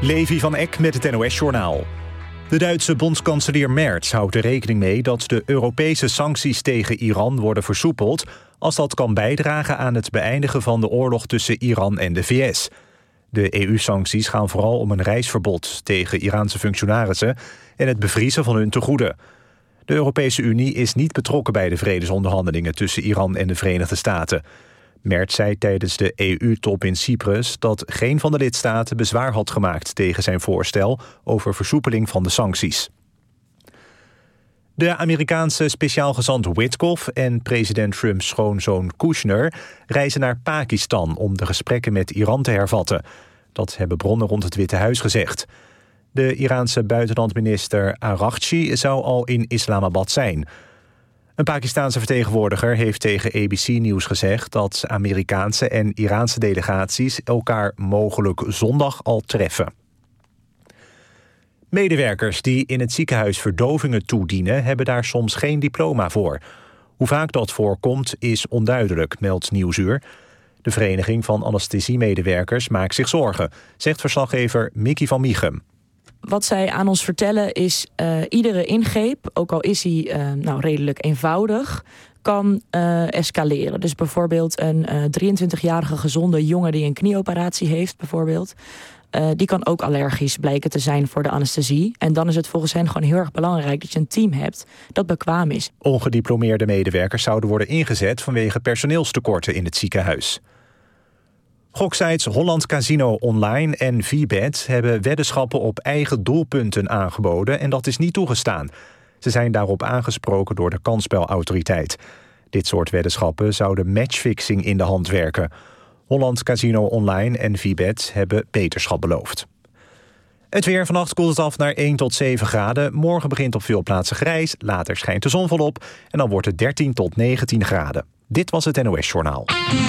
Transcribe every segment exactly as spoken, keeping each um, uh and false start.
Levi van Eck met het N O S-journaal. De Duitse bondskanselier Merz houdt er rekening mee dat de Europese sancties tegen Iran worden versoepeld als dat kan bijdragen aan het beëindigen van de oorlog tussen Iran en de V S. De E U-sancties gaan vooral om een reisverbod tegen Iraanse functionarissen en het bevriezen van hun tegoeden. De Europese Unie is niet betrokken bij de vredesonderhandelingen tussen Iran en de Verenigde Staten. Merz zei tijdens de E U-top in Cyprus dat geen van de lidstaten bezwaar had gemaakt tegen zijn voorstel over versoepeling van de sancties. De Amerikaanse speciaal gezant Witkoff en president Trumps schoonzoon Kushner reizen naar Pakistan om de gesprekken met Iran te hervatten. Dat hebben bronnen rond het Witte Huis gezegd. De Iraanse buitenlandminister Araghchi zou al in Islamabad zijn. Een Pakistaanse vertegenwoordiger heeft tegen A B C Nieuws gezegd dat Amerikaanse en Iraanse delegaties elkaar mogelijk zondag al treffen. Medewerkers die in het ziekenhuis verdovingen toedienen hebben daar soms geen diploma voor. Hoe vaak dat voorkomt is onduidelijk, meldt Nieuwsuur. De Vereniging van Anesthesiemedewerkers maakt zich zorgen, zegt verslaggever Mickey van Mieghem. Wat zij aan ons vertellen is, uh, iedere ingreep, ook al is die uh, nou, redelijk eenvoudig, kan uh, escaleren. Dus bijvoorbeeld een uh, drieëntwintigjarige gezonde jongen die een knieoperatie heeft, bijvoorbeeld, Uh, die kan ook allergisch blijken te zijn voor de anesthesie. En dan is het volgens hen gewoon heel erg belangrijk dat je een team hebt dat bekwaam is. Ongediplomeerde medewerkers zouden worden ingezet vanwege personeelstekorten in het ziekenhuis. Goksites Holland Casino Online en V-Bet hebben weddenschappen op eigen doelpunten aangeboden en dat is niet toegestaan. Ze zijn daarop aangesproken door de kansspelautoriteit. Dit soort weddenschappen zouden matchfixing in de hand werken. Holland Casino Online en V-Bet hebben beterschap beloofd. Het weer, vannacht koelt het af naar één tot zeven graden. Morgen begint op veel plaatsen grijs, later schijnt de zon volop en dan wordt het dertien tot negentien graden. Dit was het N O S-journaal.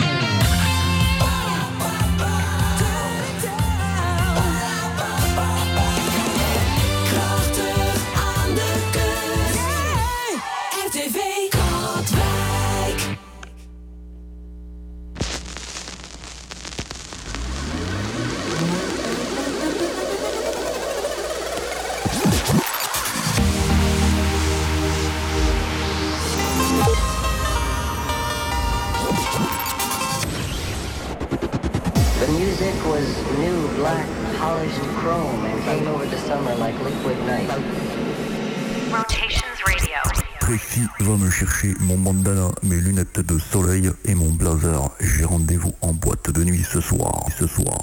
Précis va me chercher mon bandana, mes lunettes de soleil et mon blazer. J'ai rendez-vous en boîte de nuit ce soir. Ce soir.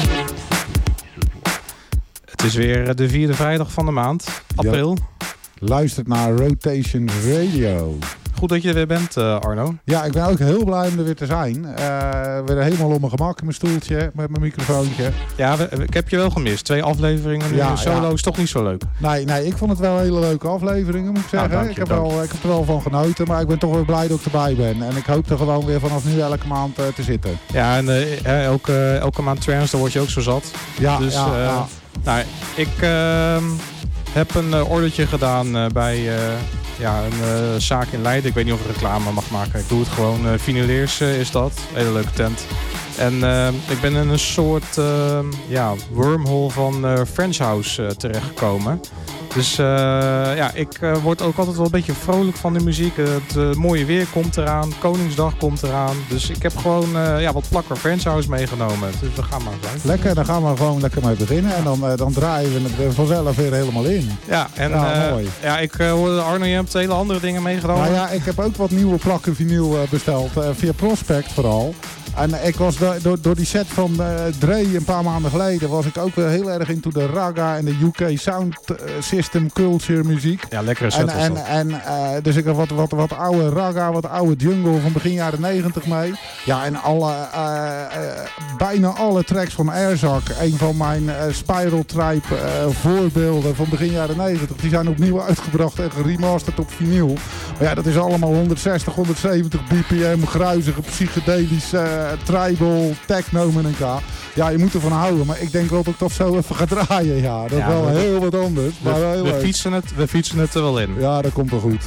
Het is weer de vierde vrijdag van de maand, april. Ja. Luistert naar Rotation Radio. Goed dat je er weer bent, uh, Arno. Ja, ik ben ook heel blij om er weer te zijn. Uh, weer helemaal op mijn gemak in mijn stoeltje, met mijn microfoontje. Ja, we, ik heb je wel gemist. Twee afleveringen nu ja, solo ja. is toch niet zo leuk. Nee, nee, ik vond het wel hele leuke afleveringen, moet ik zeggen. Nou, je, ik, heb wel, ik heb er wel van genoten, maar ik ben toch weer blij dat ik erbij ben. En ik hoop er gewoon weer vanaf nu elke maand uh, te zitten. Ja, en uh, elke, elke maand trance, daar word je ook zo zat. Ja, dus, ja, uh, ja. Nou, ik uh, heb een uh, ordertje gedaan uh, bij... Uh, Ja, een uh, zaak in Leiden. Ik weet niet of ik reclame mag maken. Ik doe het gewoon. Uh, Vinyleers uh, is dat. Hele leuke tent. En uh, ik ben in een soort uh, ja, wormhole van uh, French House uh, terechtgekomen. Dus uh, ja, ik uh, word ook altijd wel een beetje vrolijk van de muziek. Uh, het uh, mooie weer komt eraan. Koningsdag komt eraan. Dus ik heb gewoon uh, ja, wat plakker French House meegenomen. Dus we gaan maar eens. Lekker, dan gaan we gewoon lekker mee beginnen. En dan, uh, dan draaien we het vanzelf weer helemaal in. Ja, en ja, uh, mooi. Ja, ik uh, hoorde Arno, je hebt hele andere dingen meegenomen. Nou ja, ik heb ook wat nieuwe plakken vinyl uh, besteld. Uh, via Prospect vooral. En ik was do- do- door die set van uh, Dre een paar maanden geleden was ik ook weer heel erg into de ragga en de U K sound system culture muziek. Ja, lekkere set. En, en, en uh, dus ik heb wat, wat, wat oude ragga, wat oude jungle van begin jaren negentig mee. Ja, en alle, uh, uh, bijna alle tracks van Airzak, een van mijn uh, Spiral Tribe uh, voorbeelden van begin jaren negentig, die zijn opnieuw uitgebracht en geremasterd op vinyl. Maar ja, dat is allemaal honderdzestig, honderdzeventig B P M, gruizige, psychedelische uh, tribal, techno met een K. Ja, je moet ervan houden, maar ik denk wel dat ik dat zo even ga draaien. Ja, dat is ja, wel heel wat anders. We, maar heel we, leuk. fietsen het, we fietsen het er wel in. Ja, dat komt wel goed.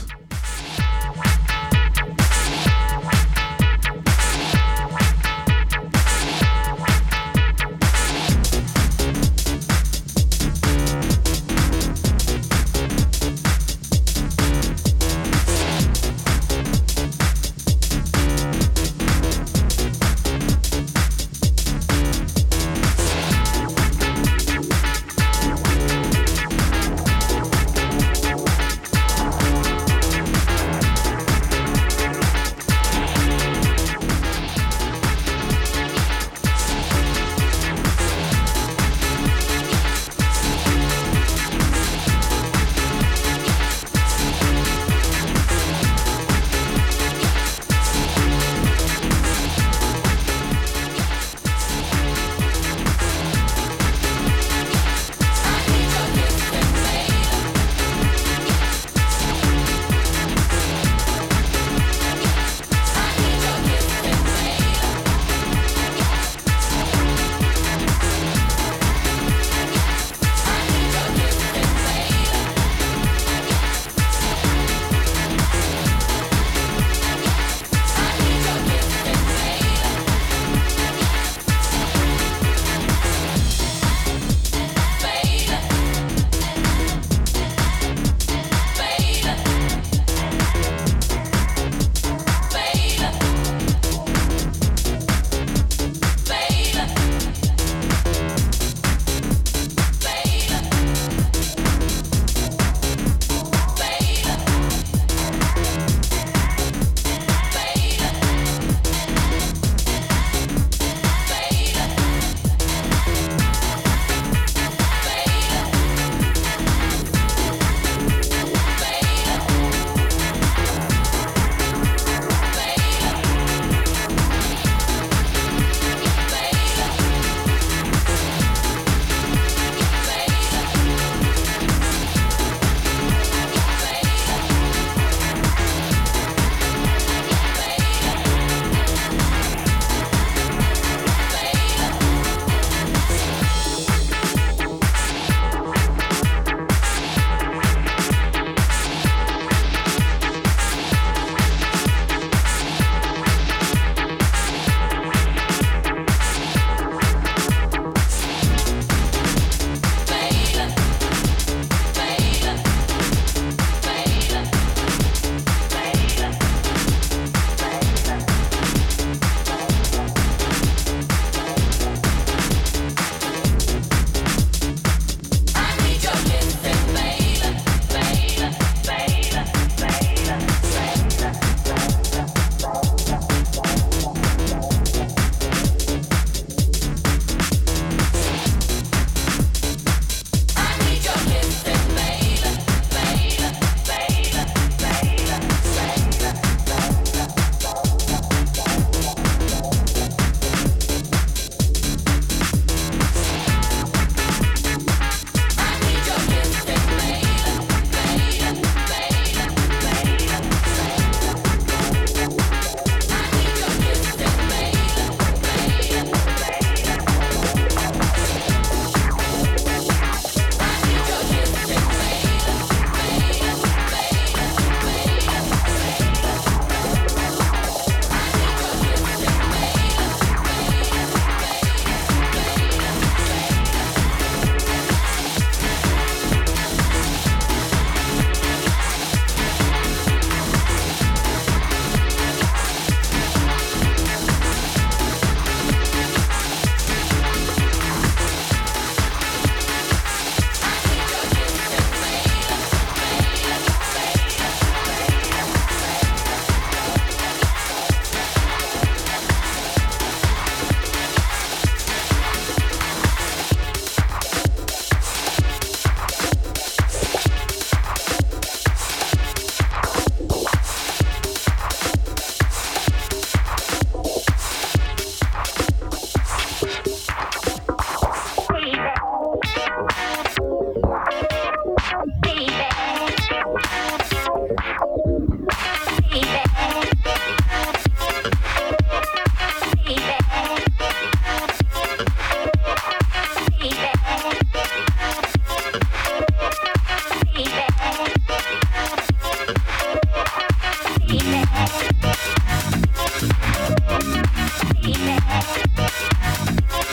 Baby.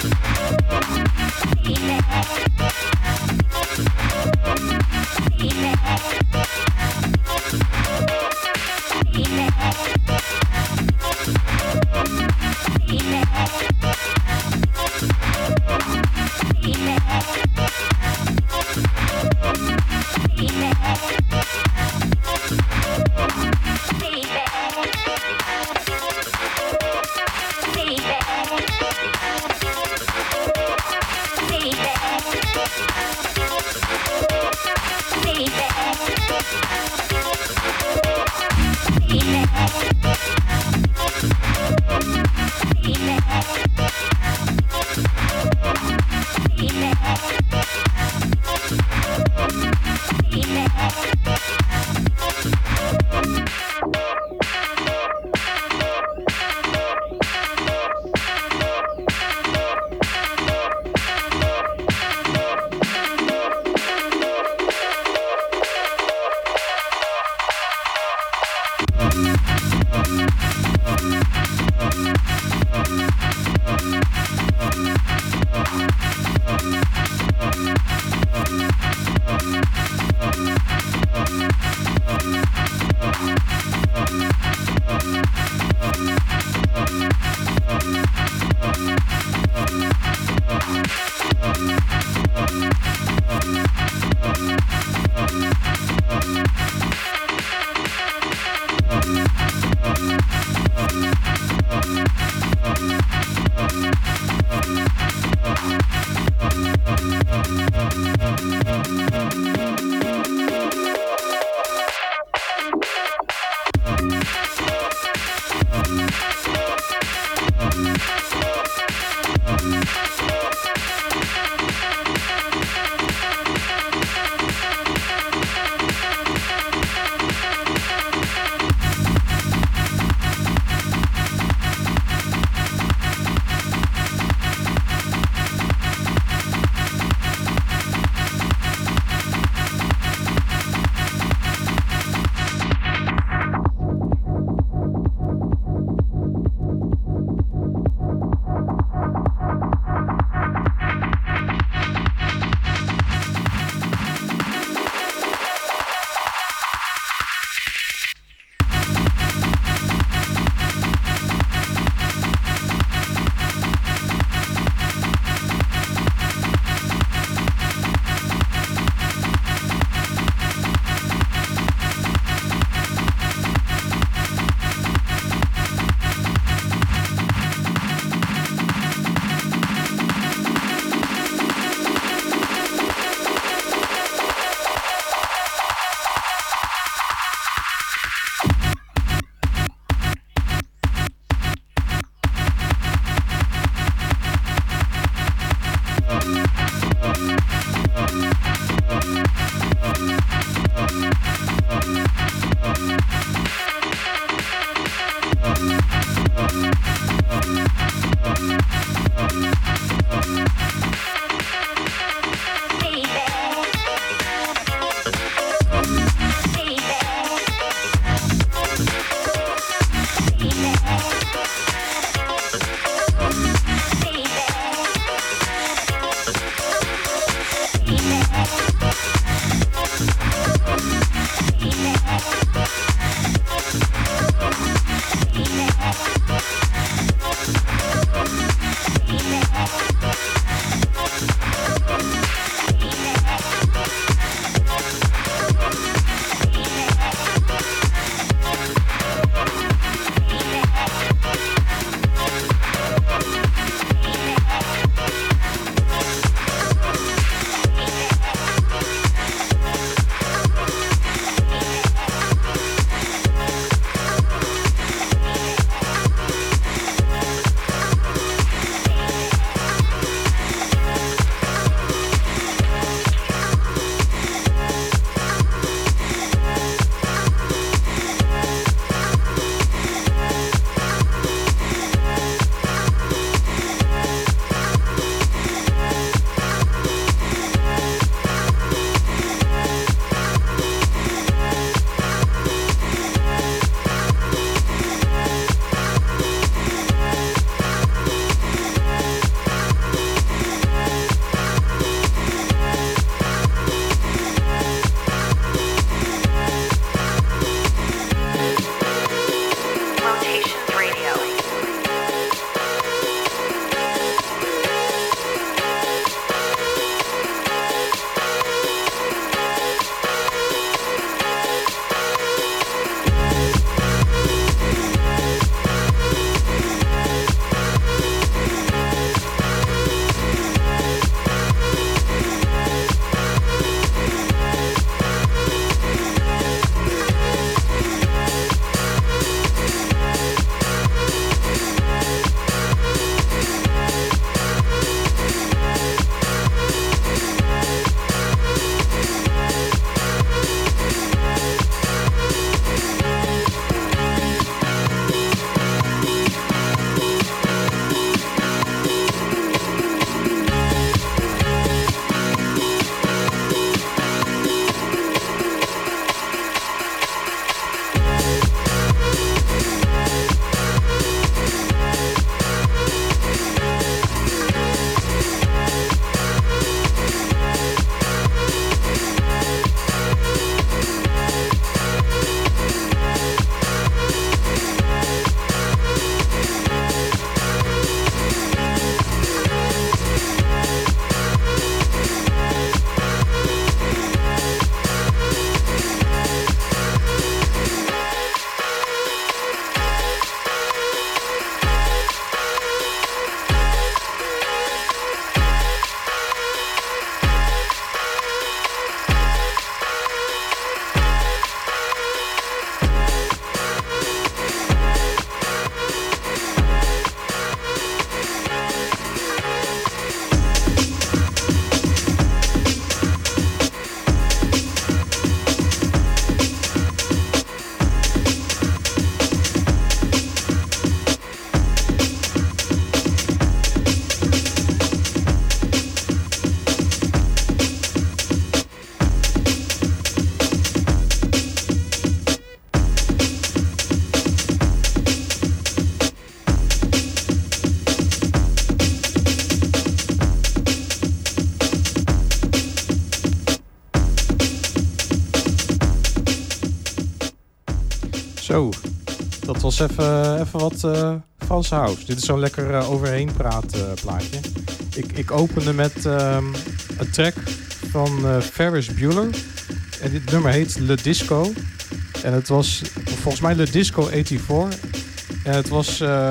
Zo, dat was even, even wat uh, Franse house. Dit is zo'n lekker uh, overheen praat uh, plaatje. Ik, ik opende met um, een track van uh, Ferris Bueller. En dit nummer heet Le Disco. En het was volgens mij Le Disco eenennegentig. En het was uh,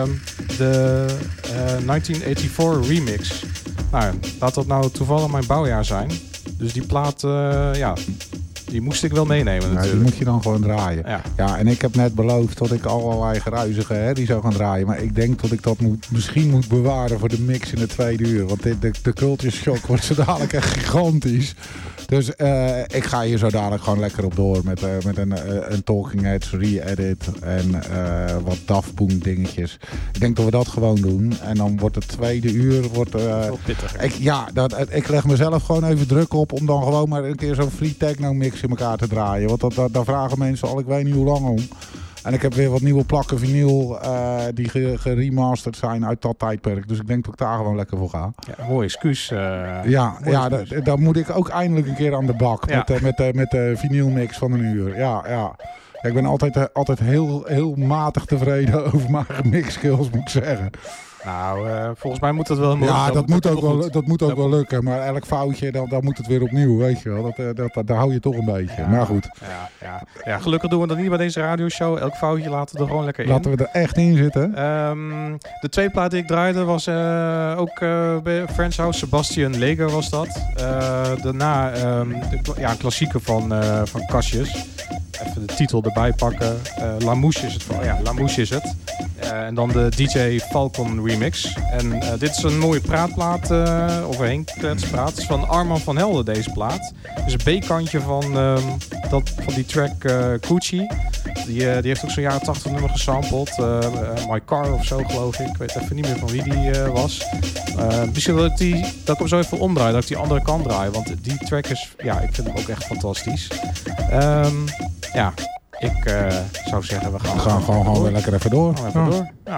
de uh, negentien eenennegentig remix. Nou, laat dat nou toevallig mijn bouwjaar zijn. Dus die plaat, uh, ja, die moest ik wel meenemen natuurlijk. Ja, die moet je dan gewoon draaien. Ja. ja, en ik heb net beloofd dat ik allerlei geruizige herrie zou gaan draaien. Maar ik denk dat ik dat moet, misschien moet bewaren voor de mix in de tweede uur. Want de, de, de culture shock wordt zo dadelijk echt gigantisch. Dus uh, ik ga hier zo dadelijk gewoon lekker op door met, uh, met een, uh, een Talking Heads re-edit en uh, wat Daft Punk dingetjes. Ik denk dat we dat gewoon doen. En dan wordt het tweede uur... Wordt, uh, pittiger. Ik, ja, dat, ik leg mezelf gewoon even druk op om dan gewoon maar een keer zo'n free techno mix in elkaar te draaien. Want dat, dat, daar vragen mensen al ik weet niet hoe lang om. En ik heb weer wat nieuwe plakken vinyl uh, die geremasterd zijn uit dat tijdperk. Dus ik denk dat ik daar gewoon lekker voor ga. Ja, mooi excuus. Uh, ja, mooi ja excuus. da, dan moet ik ook eindelijk een keer aan de bak Ja. met, uh, met, uh, met de vinylmix van een uur. Ja, ja. ja ik ben altijd, uh, altijd heel, heel matig tevreden over mijn mixskills, moet ik zeggen. Nou, uh, volgens mij moet dat wel... Ja, dat, dat moet ook, wel, goed. dat moet ook dat wel lukken. Maar elk foutje, dan, dan moet het weer opnieuw, weet je wel. Dat, dat, dat, daar hou je toch een beetje. Ja, maar goed. Ja, ja. ja, gelukkig doen we dat niet bij deze radioshow. Elk foutje laten we er gewoon lekker in. Laten we er echt in zitten. Um, de twee platen die ik draaide was uh, ook uh, bij French House. Sebastian Leger was dat. Uh, daarna um, de, ja, een klassieker van, uh, van Cassius. Even de titel erbij pakken. Uh, La Mouche is het. Van, ja, La Mouche is het. Uh, en dan de D J Falcon remix. En uh, dit is een mooie praatplaat. Uh, overheen kletspraat. Het is van Arman van Helden, deze plaat. Dus een B-kantje van, um, dat, van die track uh, Coochie. Die, uh, die heeft ook zo'n jaren tachtig nummer gesampled. Uh, uh, My Car of zo, geloof ik. Ik weet even niet meer van wie die uh, was. Uh, misschien dat ik, die, dat ik hem zo even omdraai. Dat ik die andere kant draai. Want die track is... Ja, ik vind hem ook echt fantastisch. Um, ja, ik uh, zou zeggen, we gaan... We gaan gewoon, gewoon weer lekker even door. Gaan we even ja. door. Ja.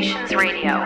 Inspirations Radio.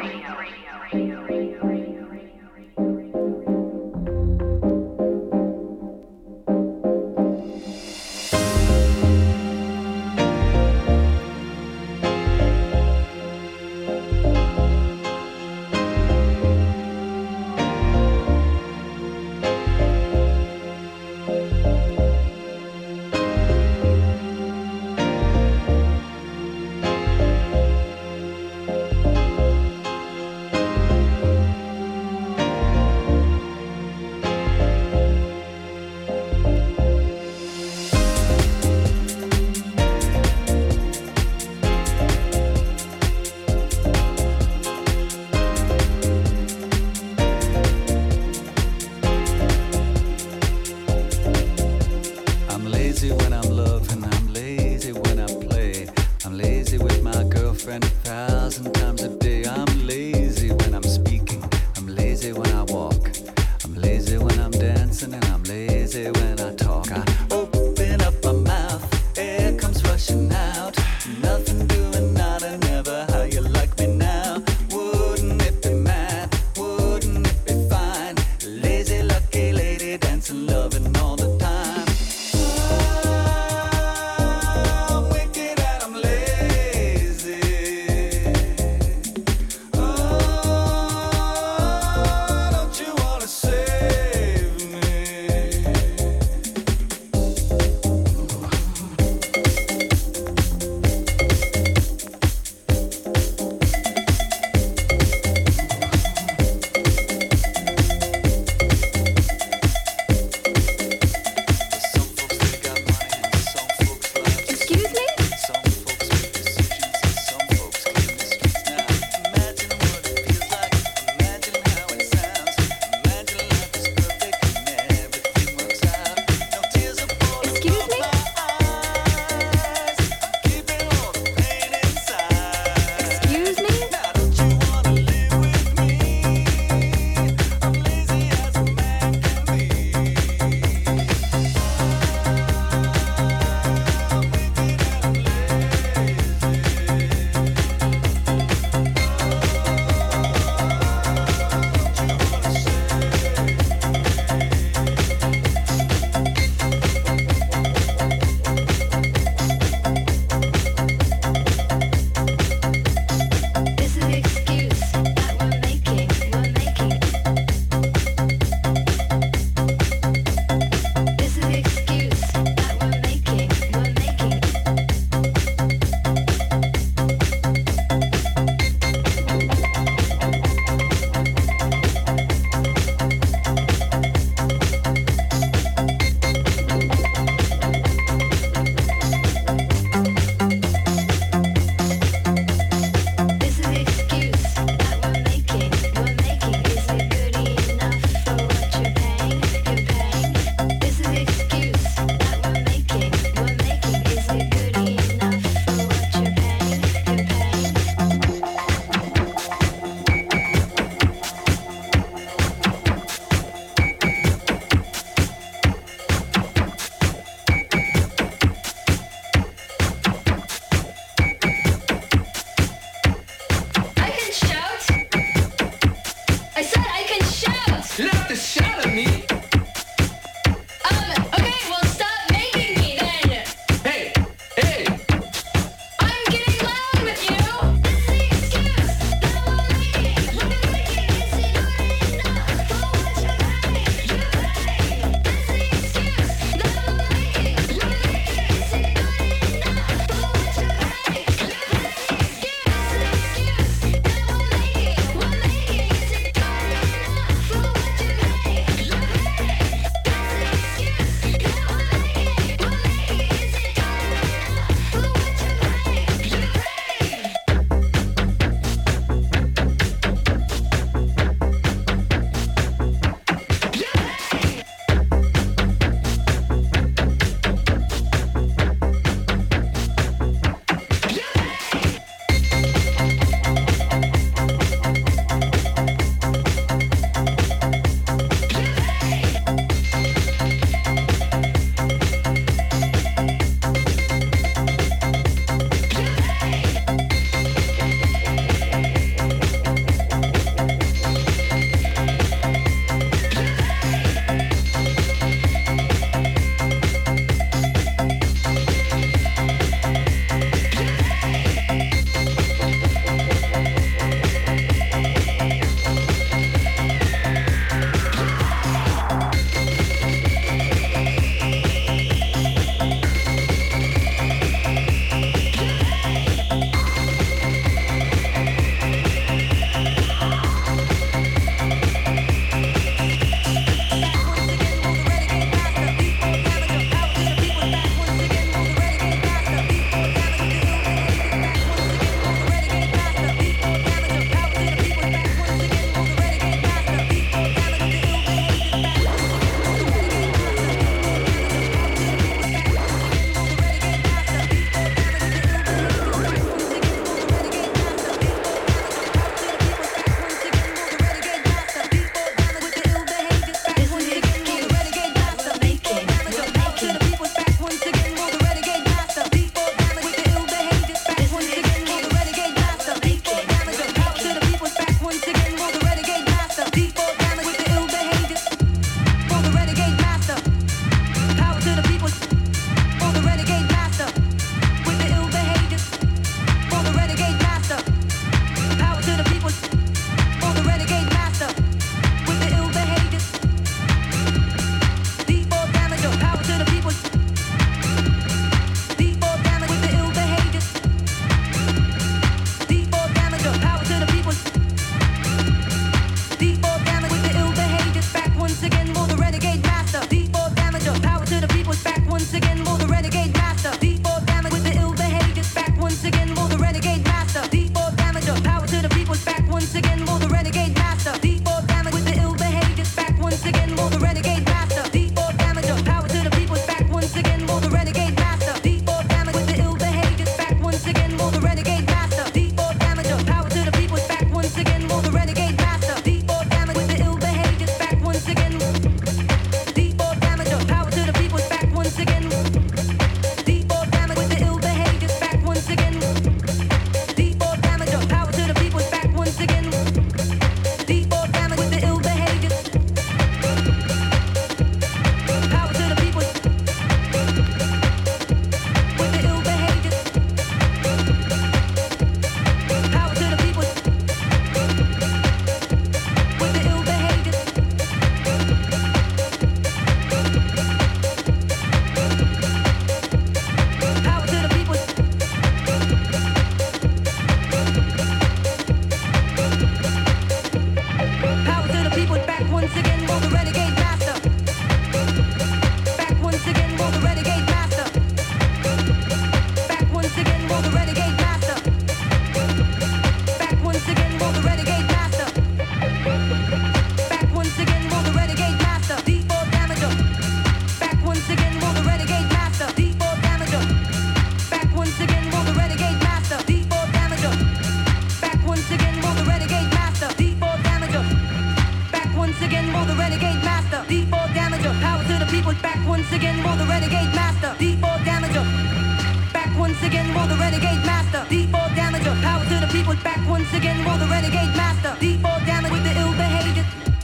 once again, will the renegade master. D four damager, power to the people, back once again, will the renegade master. D four damage with the ill behavior.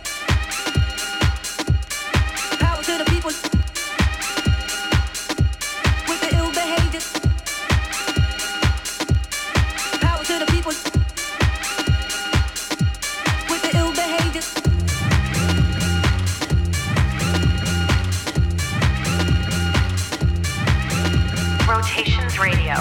Power to the people. With the ill behavior. Power to the people. With the ill behavior. Rotations Radio.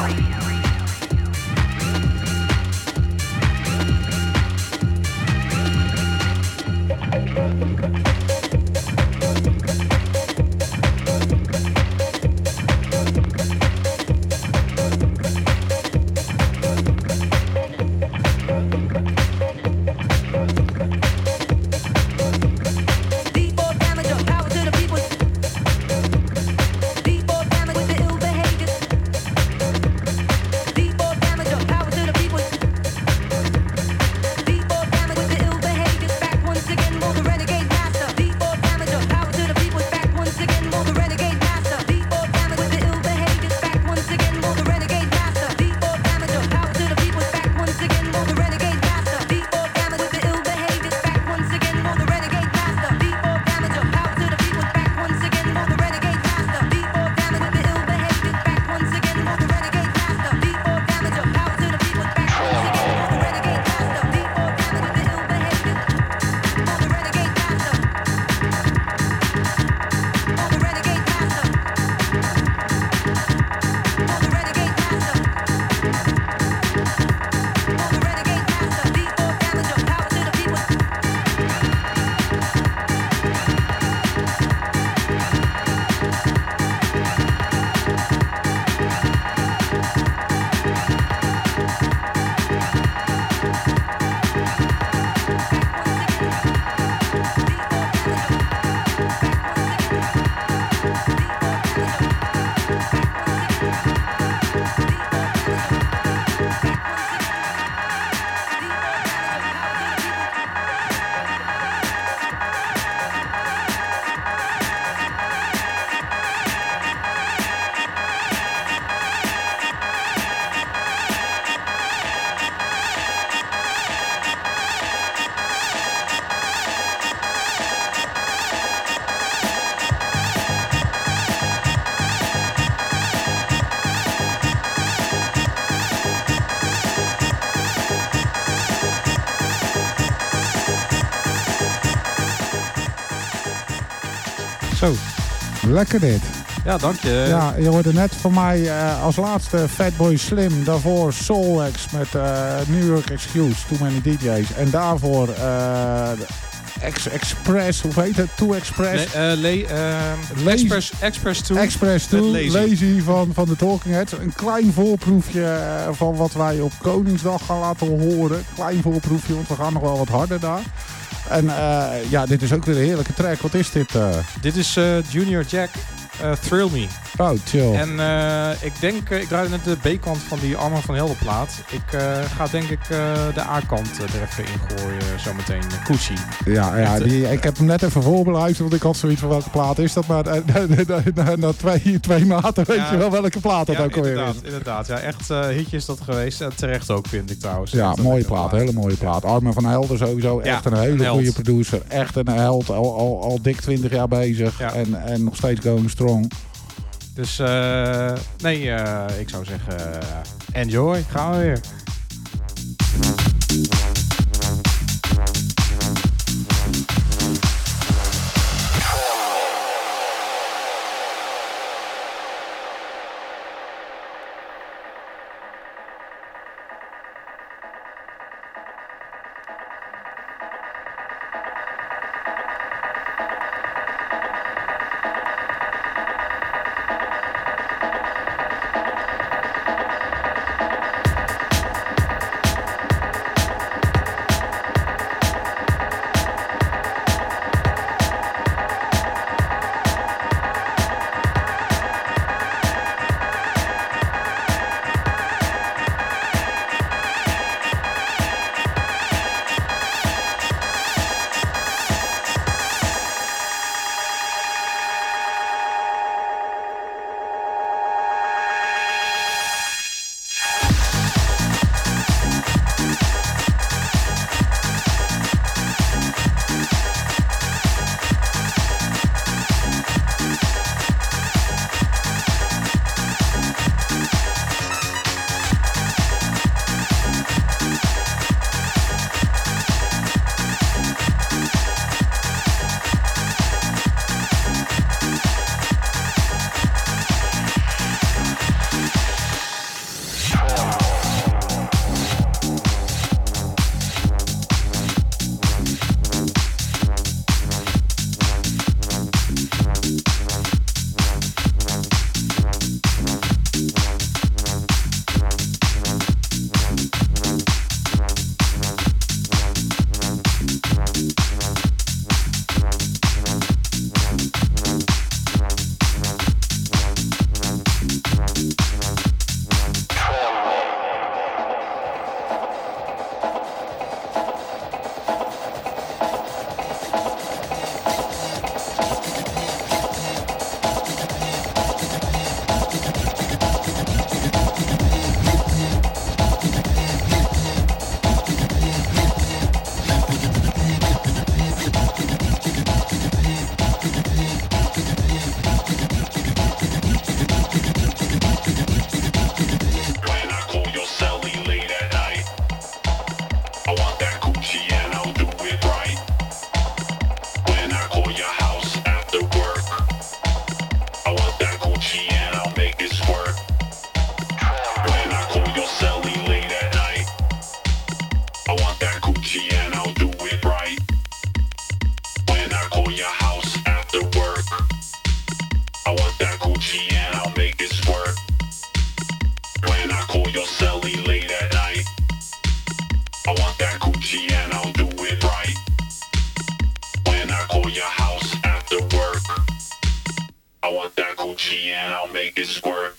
Zo, lekker dit. Ja, dank je. Ja, je hoorde net van mij uh, als laatste Fatboy Slim. Daarvoor Soulwax met uh, New York Excuse, Too Many D J's. En daarvoor uh, Ex Express, hoe heet het? Two Express. Le, uh, le, uh, Express, Express two. Express two, Lazy, Lazy van, van de Talking Heads. Een klein voorproefje van wat wij op Koningsdag gaan laten horen. Klein voorproefje, want we gaan nog wel wat harder daar. En uh, ja, dit is ook weer een heerlijke track. Wat is dit? Uh? Dit is uh, Junior Jack, uh, Thrill Me. Oh, chill. En uh, ik denk, uh, ik draaide net de B-kant van die Armand van Helden plaat. Ik uh, ga denk ik uh, de A-kant uh, er even in gooien, zometeen. Uh, Coochie. Ja, ja die, ik heb hem net even voorbeluisterd, want ik had zoiets van welke plaat is dat. Maar na, na twee, twee maten weet ja, je wel welke plaat dat ja, ook alweer is. Inderdaad, ja, echt uh, hitje is dat geweest. Uh, terecht ook, vind ik trouwens. Ja, mooie plaat, hele mooie plaat. Armand van Helden sowieso, ja, echt een hele een goede producer. Echt een held, al, al, al dik twintig jaar bezig ja. en, en nog steeds going strong. Dus uh, nee, uh, ik zou zeggen, uh, enjoy, gaan we weer. squirt.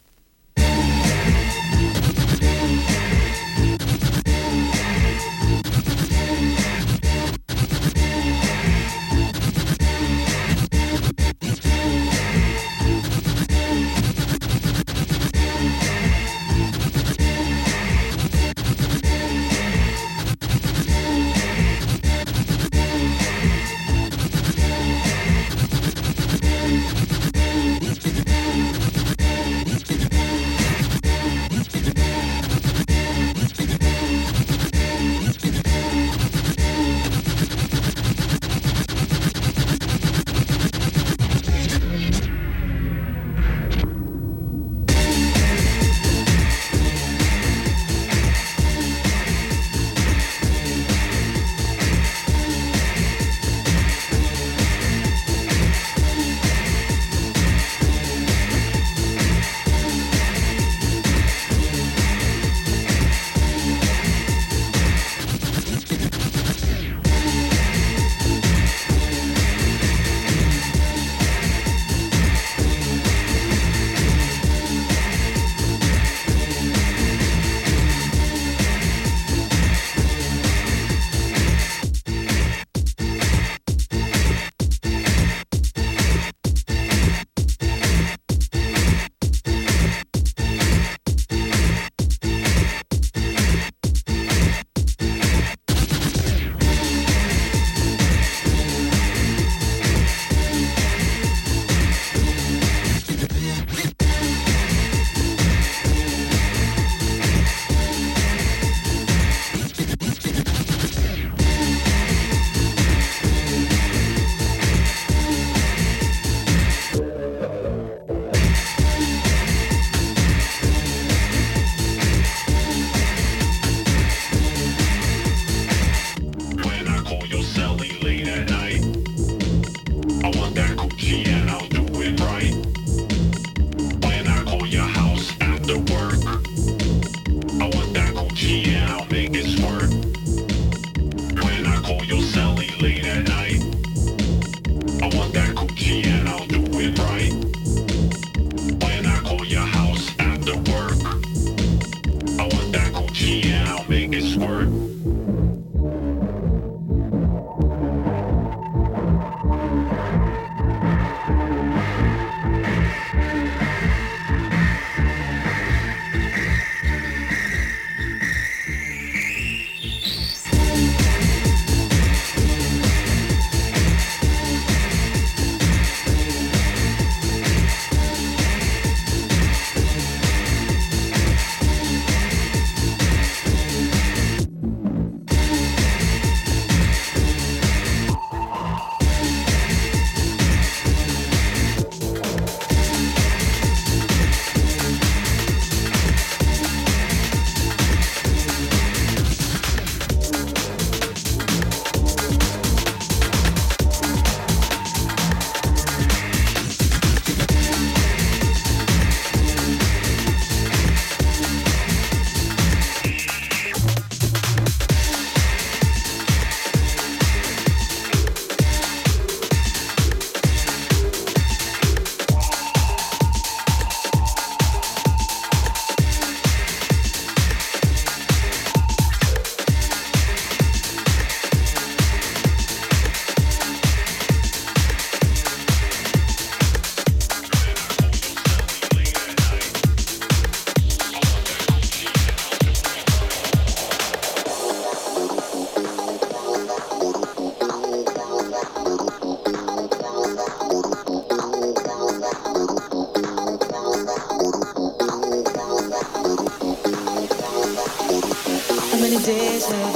days have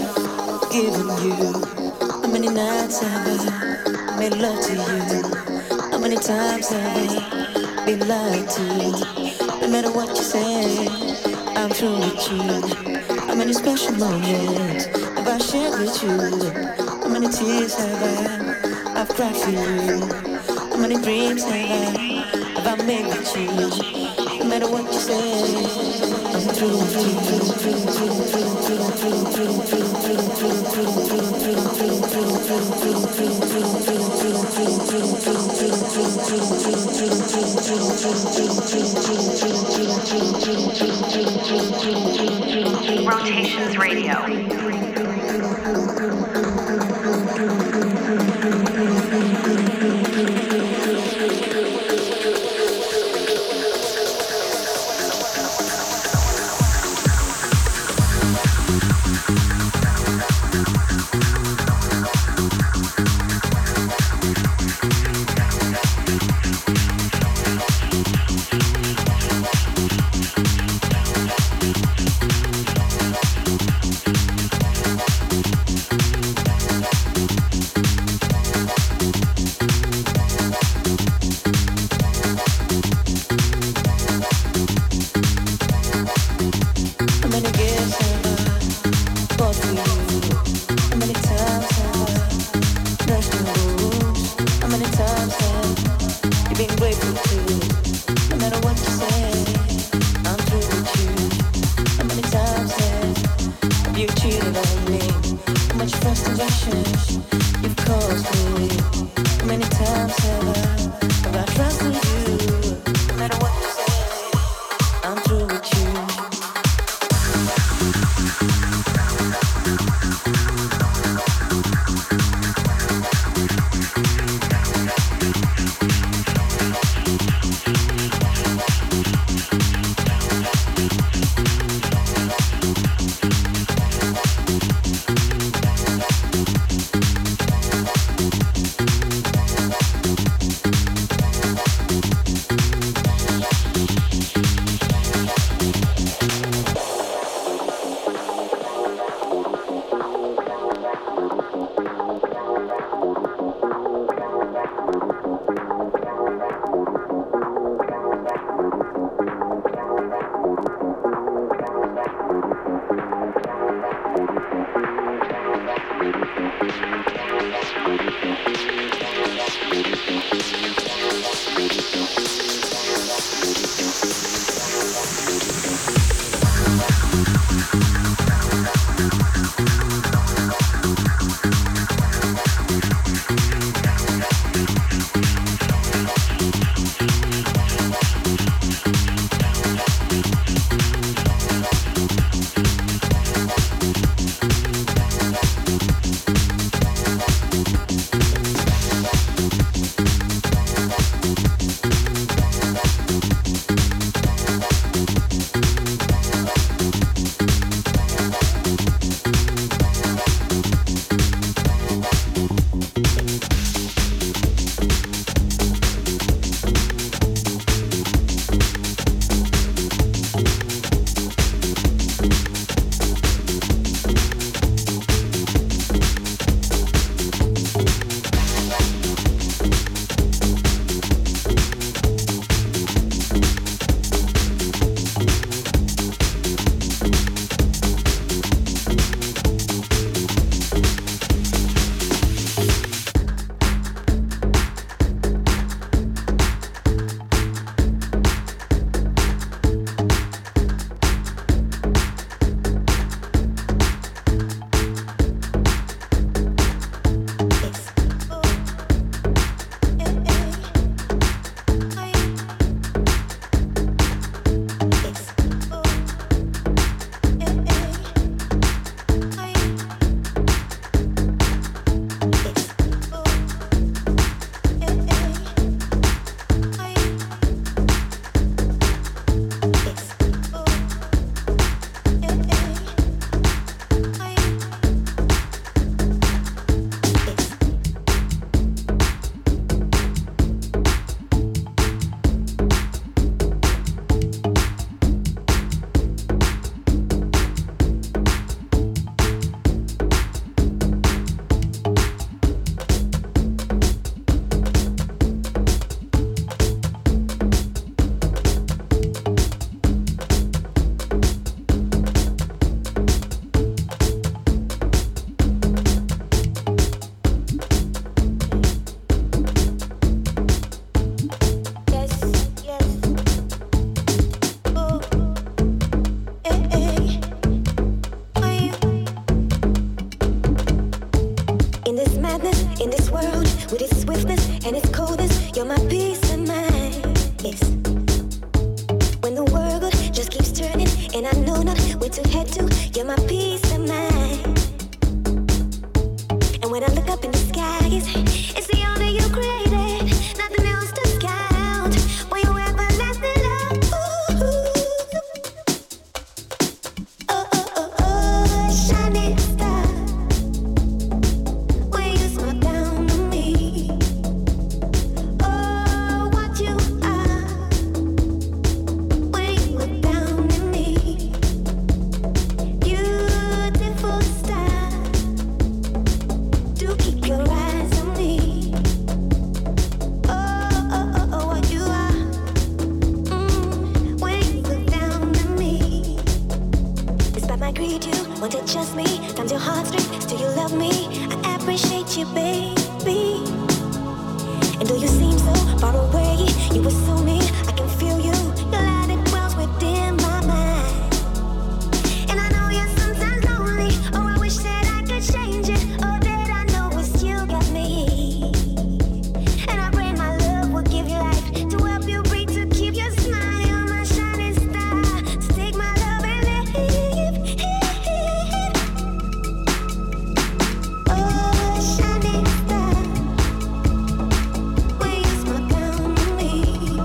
I given you? How many nights have I made love to you? How many times have I been lied to? No matter what you say, I'm true with you. How many special moments have I shared with you? How many tears have I, I've cried for you? How many dreams have I, have I made with you? matter what you say. I'm through, through, through, through, through, through, through, through, through, Rotations Radio. And I know not where to head to. You're my peace of mind. And when I look up in the skies, it's the only you created. Nothing else to count. For your everlasting love. Ooh. Oh, oh, oh, oh, shining star. Will you smile down on me? Oh, what you are. Will you look down at me? Beautiful star. Do keep your eyes on me. Oh, oh, oh, oh, what you are. Mm, will you look down at me? Despite my greed, you want to trust me. Times your heartstrings, do you love me? I appreciate you, baby. And though you seem so far away, you were so near, I can feel you. Your light, it dwells within my mind. And I know you're sometimes lonely. Oh, I wish that I could change it. Oh, that I know it's you got me. And I pray my love will give you life to help you breathe, to keep you smiling. You're my shining star. So take my love and live. Oh, shining star. Will you smile down on me?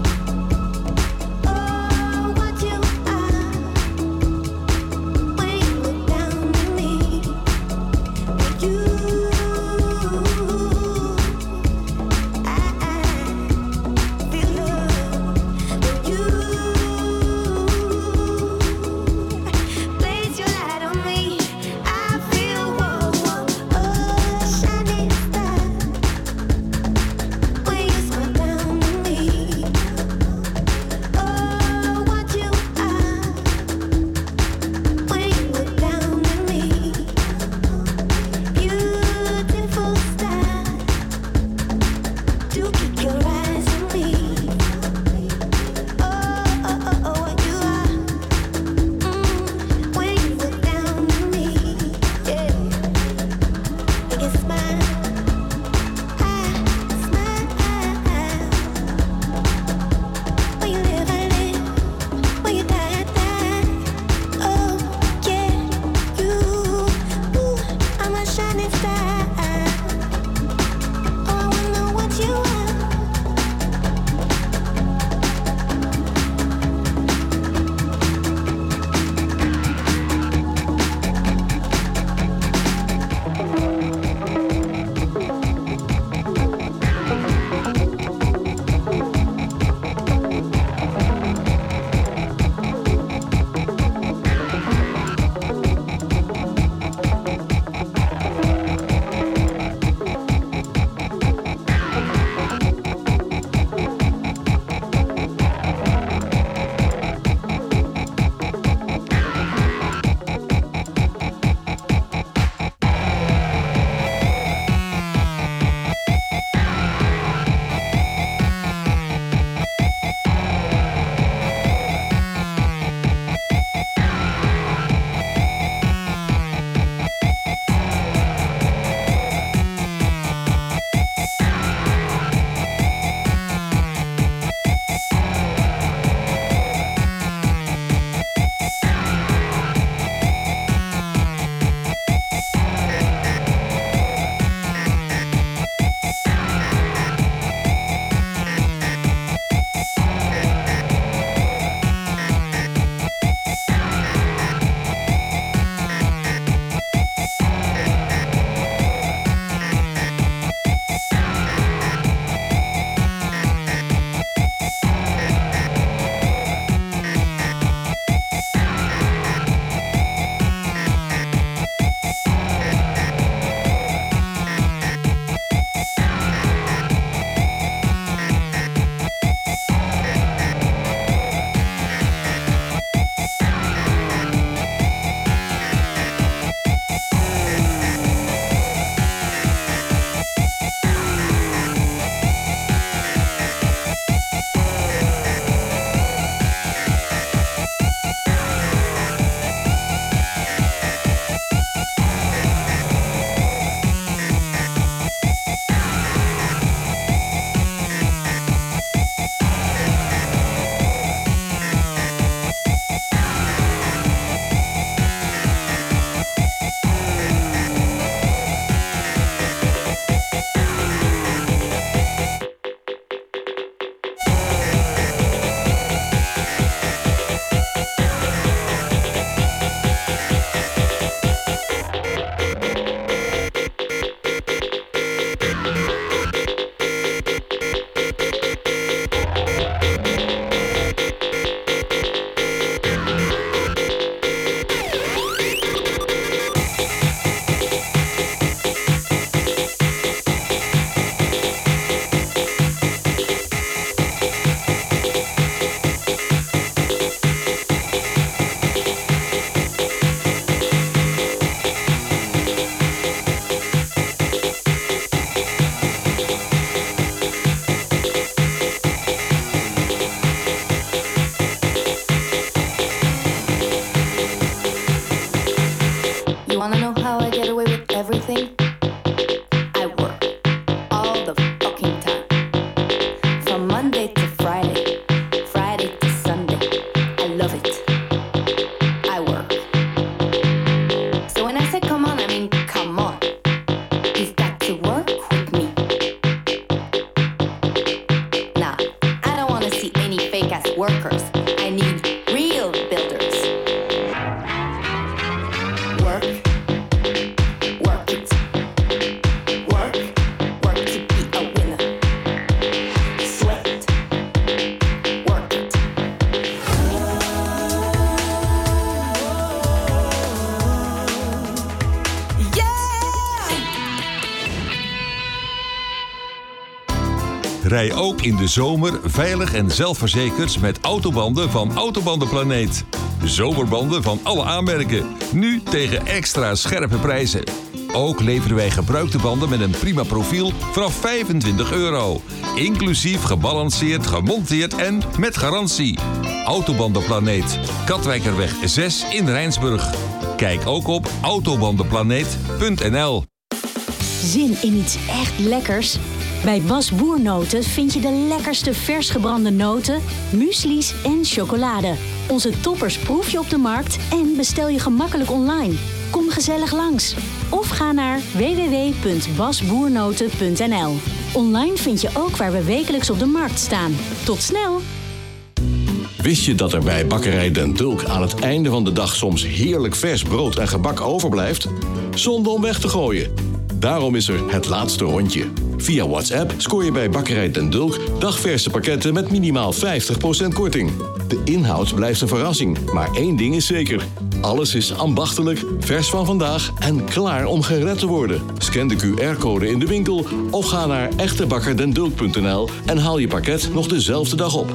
Rij ook in de zomer veilig en zelfverzekerd met autobanden van Autobandenplaneet. Zomerbanden van alle aanmerken. Nu tegen extra scherpe prijzen. Ook leveren wij gebruikte banden met een prima profiel vanaf vijfentwintig euro. Inclusief gebalanceerd, gemonteerd en met garantie. Autobandenplaneet. Katwijkerweg zes in Rijnsburg. Kijk ook op autobandenplaneet punt n l. Zin in iets echt lekkers? Bij Bas Boernoten vind je de lekkerste vers gebrande noten, muesli's en chocolade. Onze toppers proef je op de markt en bestel je gemakkelijk online. Kom gezellig langs. Of ga naar w w w punt basboernoten punt n l. Online vind je ook waar we wekelijks op de markt staan. Tot snel! Wist je dat er bij Bakkerij Den Dulk aan het einde van de dag soms heerlijk vers brood en gebak overblijft? Zonde om weg te gooien. Daarom is er het laatste rondje. Via WhatsApp scoor je bij Bakkerij Den Dulk dagverse pakketten met minimaal vijftig procent korting. De inhoud blijft een verrassing, maar één ding is zeker. Alles is ambachtelijk, vers van vandaag en klaar om gered te worden. Scan de Q R-code in de winkel of ga naar echtebakkerdendulk punt n l en haal je pakket nog dezelfde dag op.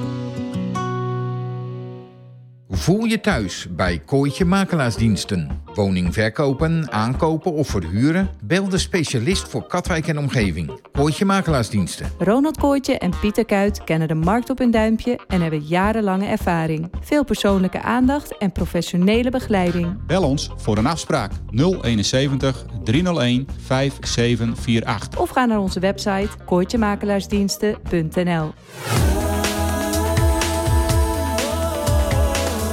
Voel je thuis bij Kooitje Makelaarsdiensten. Woning verkopen, aankopen of verhuren? Bel de specialist voor Katwijk en omgeving. Kooitje Makelaarsdiensten. Ronald Kooitje en Pieter Kuit kennen de markt op hun duimpje en hebben jarenlange ervaring. Veel persoonlijke aandacht en professionele begeleiding. Bel ons voor een afspraak nul eenenzeventig driehonderdéén vijfenzeventig achtenzestig. Of ga naar onze website kooitjemakelaarsdiensten punt n l.